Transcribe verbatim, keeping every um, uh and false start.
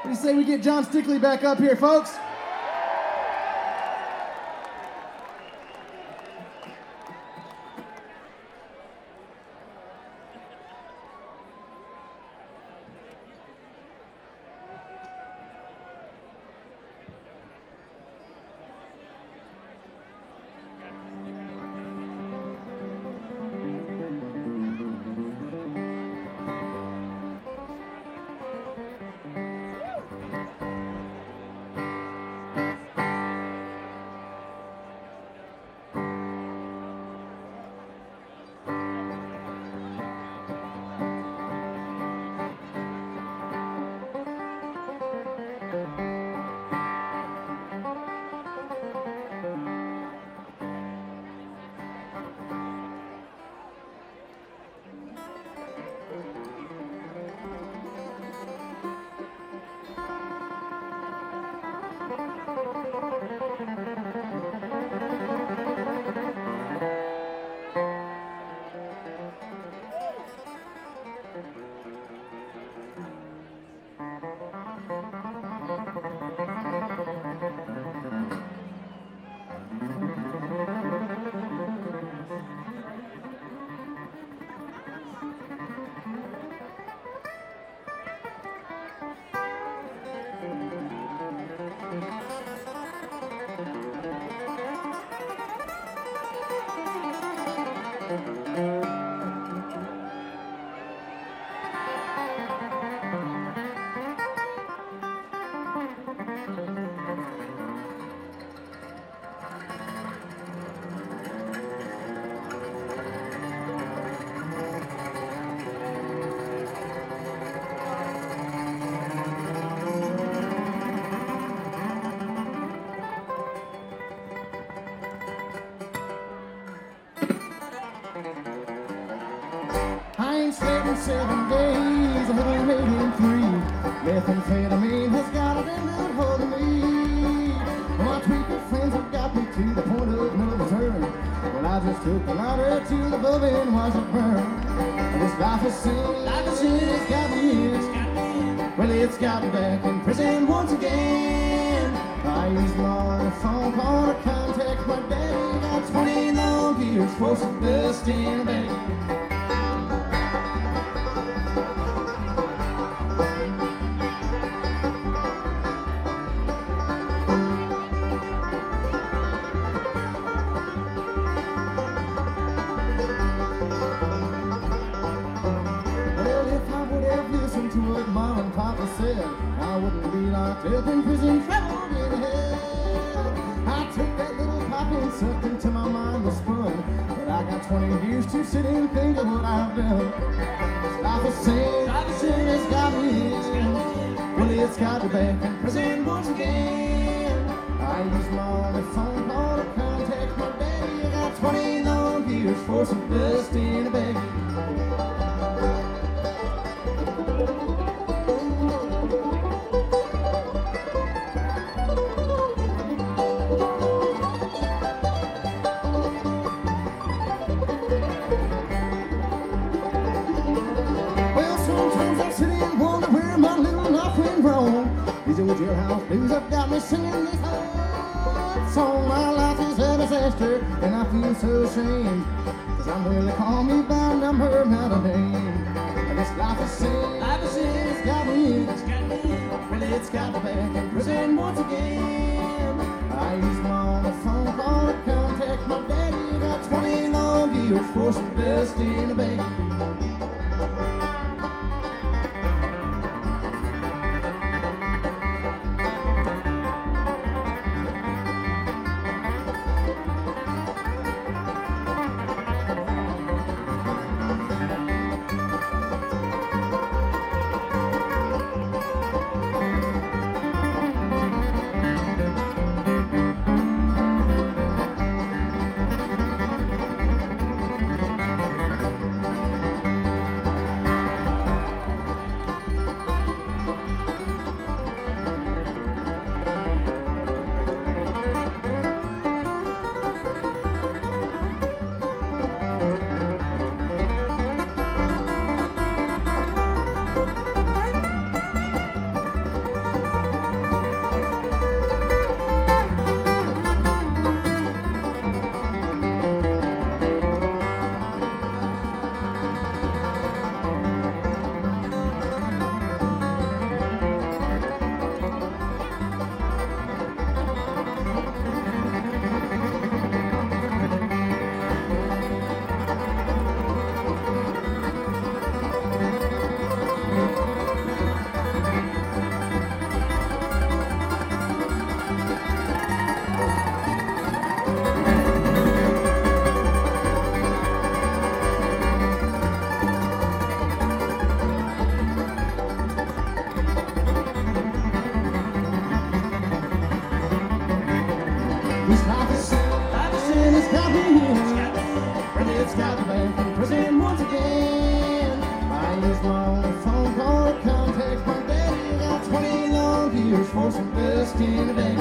What do you say we get John Stickley back up here, folks? Seven days, a little lady in three. Methamphetamine has got a damn good hold of me. My tweaker friends have got me to the point of no return. Well, I just took the ladder to the above and watched it burn. This life is sin, life is sin, it's got me in. Well, it's got me back in prison once again. I used my phone call to contact my daddy. Got twenty long years for some dust in a bag. I wouldn't be locked up in prison, trapped in hell. I took that little pop and sucked into my mind was fun. But I got twenty years to sit and think of what I've done. This life is sin, life is sin, it's got me in. Well, it's got me back in prison once again. I used my only phone call to contact my daddy. I got twenty long years for some dust in a bag. These old jailhouse blues have got me singing this old song. My life is a disaster, and I feel so ashamed, cause I'm where they call me by number, not a name. And this life is sin, life is sin, it's got me, it's got me, really it's got me back in prison once again. I used my only phone call to contact my daddy. Got twenty long years for some dust in a bag. in a day.